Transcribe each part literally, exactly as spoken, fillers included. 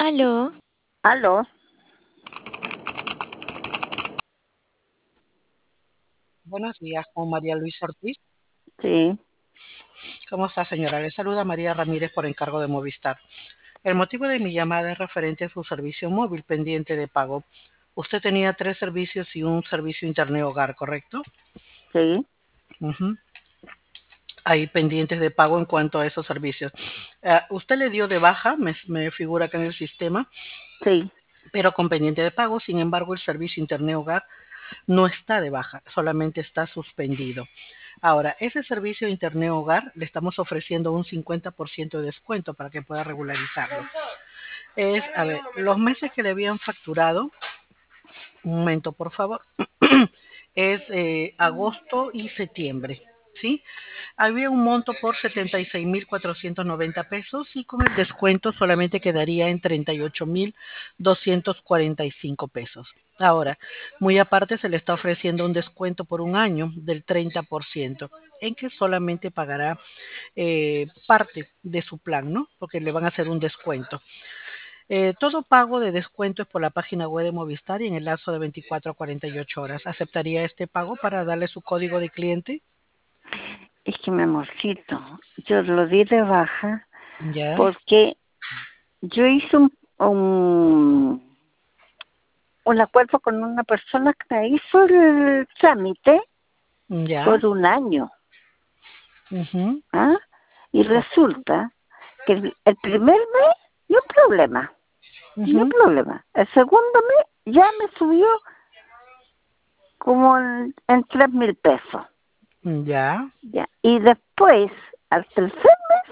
Aló, Aló, Buenos días, con María Luisa Ortiz. sí, ¿Cómo está, señora? Le saluda María Ramírez por encargo de Movistar. El motivo de mi llamada es referente a su servicio móvil pendiente de pago. Usted tenía tres servicios y un servicio internet hogar, ¿correcto? sí, Ujú. Hay pendientes de pago en cuanto a esos servicios. Eh, usted le dio de baja, me, me figura acá en el sistema, sí. pero con pendiente de pago. Sin embargo, el servicio internet hogar no está de baja, solamente está suspendido. Ahora, ese servicio de Internet Hogar le estamos ofreciendo un cincuenta por ciento de descuento para que pueda regularizarlo. Es, a ver, los meses que le habían facturado, un momento por favor, es eh, agosto y septiembre, ¿sí? Había un monto por setenta y seis mil cuatrocientos noventa pesos y con el descuento solamente quedaría en treinta y ocho mil doscientos cuarenta y cinco pesos. Ahora, muy aparte se le está ofreciendo un descuento por un año del treinta por ciento, en que solamente pagará eh, parte de su plan, ¿no? Porque le van a hacer un descuento. Eh, todo pago de descuento es por la página web de Movistar y en el lapso de veinticuatro a cuarenta y ocho horas. ¿Aceptaría este pago para darle su código de cliente? Es que mi amorcito, yo lo di de baja Ya, porque yo hice un, un, un acuerdo con una persona que me hizo el trámite ya. por un año, Ujú. ¿ah? Y Correcto. resulta que el, el primer mes, no problema, no Ujú. problema. El segundo mes ya me subió como en, en tres mil pesos, Ya. ya. Y después, al tercer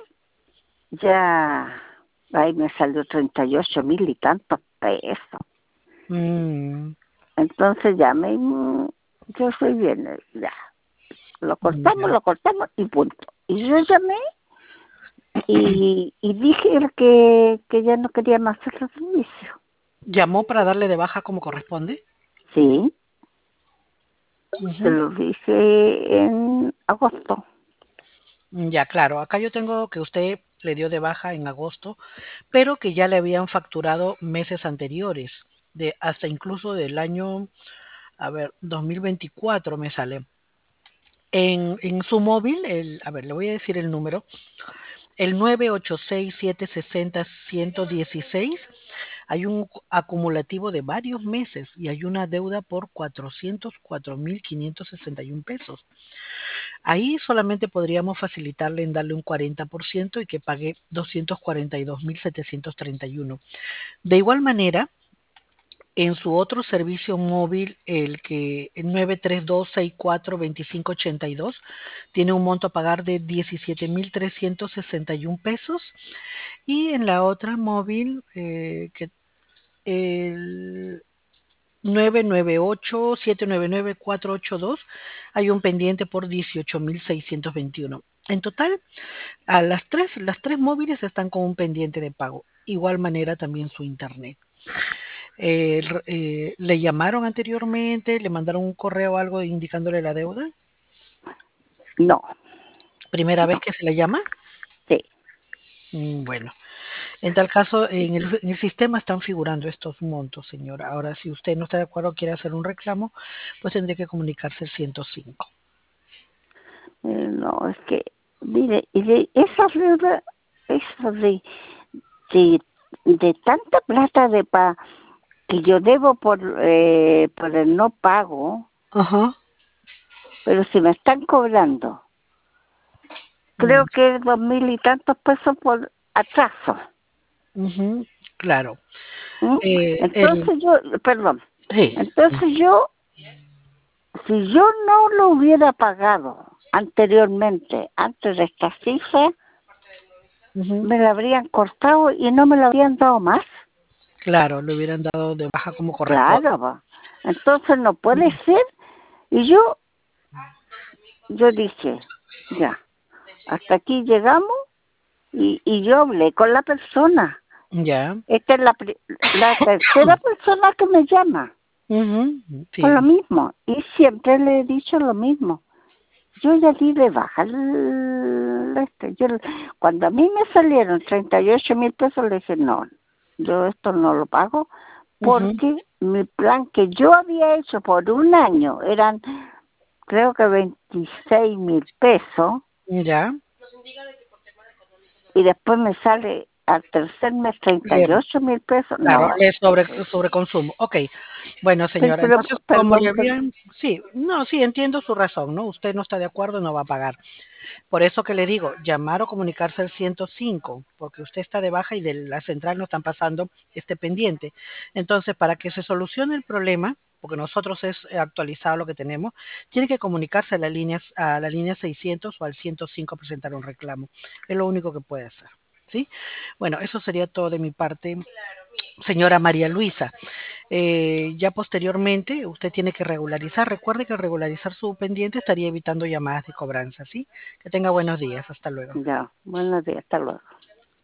ya ahí me salió treinta y ocho mil y tantos pesos. Mm, Entonces ya me, yo soy bien, eh, ya, lo cortamos, ya. lo cortamos y punto. Y yo llamé y, y dije que, que ya no quería más hacer el servicio. ¿Llamó para darle de baja como corresponde? Sí, se Ujú. lo dije en agosto. Ya, claro. Acá yo tengo que usted le dio de baja en agosto, pero que ya le habían facturado meses anteriores, de hasta incluso del año, a ver, dos mil veinticuatro me sale. En, en su móvil, el, a ver, le voy a decir el número, el nueve ocho seis siete seis cero uno uno seis, hay un acumulativo de varios meses y hay una deuda por cuatrocientos cuatro mil quinientos sesenta y uno pesos. Ahí solamente podríamos facilitarle en darle un cuarenta por ciento y que pague doscientos cuarenta y dos mil setecientos treinta y uno. De igual manera, en su otro servicio móvil, el que el nueve tres dos seis cuatro dos cinco ocho dos, tiene un monto a pagar de diecisiete mil trescientos sesenta y uno pesos. Y en la otra móvil, eh, que el nueve nueve ocho siete nueve nueve cuatro ocho dos, hay un pendiente por dieciocho mil seiscientos veintiuno. En total, a las tres, las tres móviles están con un pendiente de pago. Igual manera también su internet. Eh, eh, ¿Le llamaron anteriormente? ¿Le mandaron un correo o algo indicándole la deuda? No, ¿Primera vez no, que se le llama? sí. Mm, Bueno, en tal caso, en el, en el sistema están figurando estos montos, señora. Ahora, si usted no está de acuerdo, quiere hacer un reclamo, pues tendría que comunicarse al ciento cinco. Eh, no, es que, mire, y de esa deuda, eso de, de, de tanta plata de pa que yo debo por, eh, por el no pago, Ajá. pero si me están cobrando, Mm, creo que dos mil y tantos pesos por atraso. ujú, claro. ¿M? Eh, el, Entonces yo, perdón, sí. entonces yo, si yo no lo hubiera pagado anteriormente, antes de esta cifra, Ujú, me la habrían cortado y no me lo habrían dado más. claro, le hubieran dado de baja como corresponde. Claro, va. Entonces no puede ser. Y yo, yo dije, ya, hasta aquí llegamos y, y yo hablé con la persona. Ya. Esta es la, pri- la tercera persona que me llama Ujú, por lo sí. mismo. Y siempre le he dicho lo mismo. Yo ya di de baja el, este. Yo, cuando a mí me salieron treinta y ocho mil pesos, le dije, no. yo esto no lo pago Ujú. porque mi plan que yo había hecho por un año eran, creo que veintiséis mil pesos, Ya, y después me sale al tercer mes treinta le- y ocho mil pesos. claro, No, le sobre, eso es. sobreconsumo. Ok, bueno, Sí, señora, pero entonces, como perdón, le pero habían, sí, no, sí, entiendo su razón, ¿no? Usted no está de acuerdo, no va a pagar. Por eso que le digo, llamar o comunicarse al ciento cinco, porque usted está de baja y de la central no están pasando este pendiente. Entonces, para que se solucione el problema, porque nosotros es eh, actualizado lo que tenemos, tiene que comunicarse a la línea, a la línea seiscientos o al ciento cinco a presentar un reclamo. Es lo único que puede hacer. ¿Sí? Bueno, eso sería todo de mi parte, señora María Luisa. Eh, ya posteriormente usted tiene que regularizar. Recuerde que al regularizar su pendiente estaría evitando llamadas de cobranza, ¿sí? Que tenga buenos días. Hasta luego. ya, buenos días, hasta luego.